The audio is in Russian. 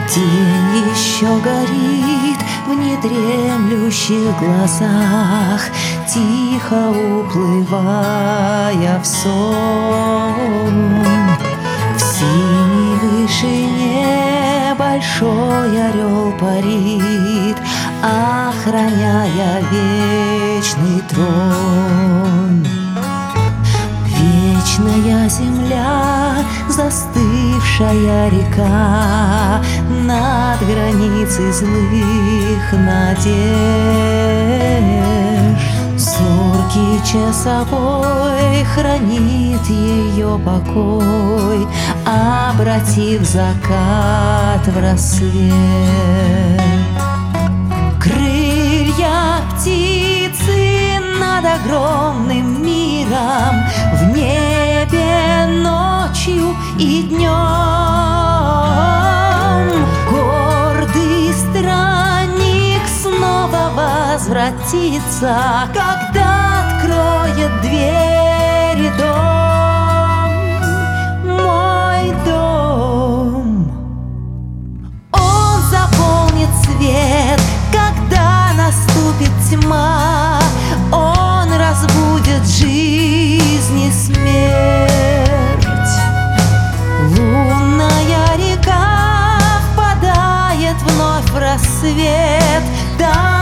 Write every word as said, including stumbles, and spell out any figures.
День еще горит в недремлющих глазах, тихо уплывая в сон. В синей вышине большой орел парит, охраняя вечный трон. Вечная земля, застывшая река над границей злых надежд. Зоркий часовой хранит ее покой, обратив закат в рассвет. Крылья птицы над огромным миром, в небе ночью и днем. Гордый странник снова возвратится, когда откроет двери дом, мой дом. Он заполнит свет, когда наступит тьма, он разбудит жизнь и смерть. Лунная река впадает вновь в рассвет, да